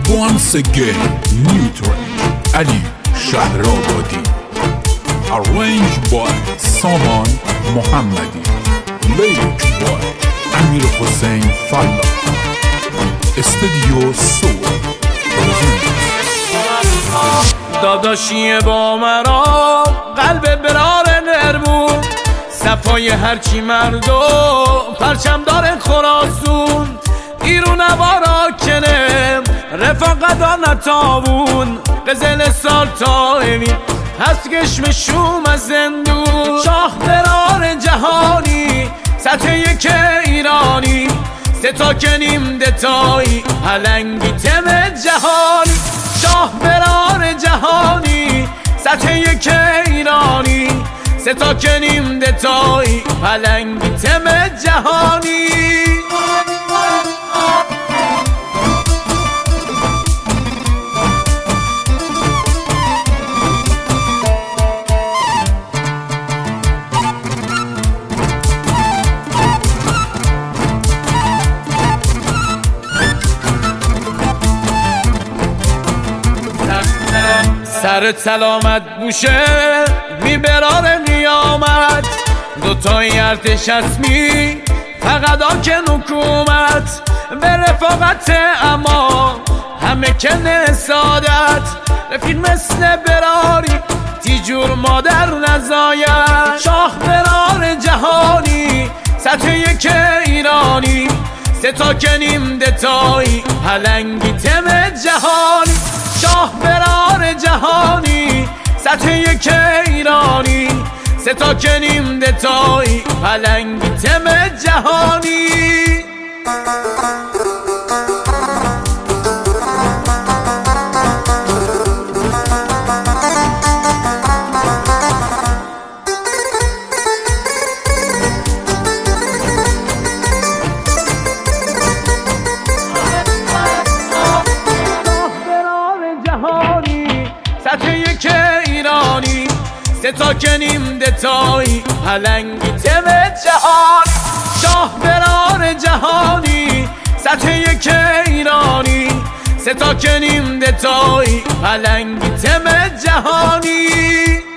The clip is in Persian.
Once again, new track, Ali Shahrabadi. Arranged by Saman Mohammadi. Lyric by Amir Hossein Fallah. Studio Soul presents. داداشی با مرا قلب برار نرمون صفای هرچی مردو پرچم داره خراسون ایرو نوارا کنم رفاقتا نتاون قزل سال تا اوین هست گشم شوم از زندون شاه برار جهانی سطح یک ایرانی ستا کنیم دتایی پلنگی تم جهانی شاه برار جهانی سطح یک ایرانی ستا کنیم دتایی پلنگی تم جهانی سر سلامت بوشه میبرار قیامت دوتای ارتش اسمی فقط آکن حکومت به رفاقت اما همه کنه سادت رفیق مثل براری تیجور مادر نزاید شاه برار جهانی سطح یک ایرانی ستا کنیم دتایی پلنگی تم جهانی شاه برار جهانی سطح یک ایرانی ستا کنیم دتایی پلنگی تم جهانی سطح یک ایرانی ستا کنیم دتایی پلنگی تم جهانی شاه برار جهانی سطح یک ایرانی ستا کنیم دتایی پلنگی تم جهانی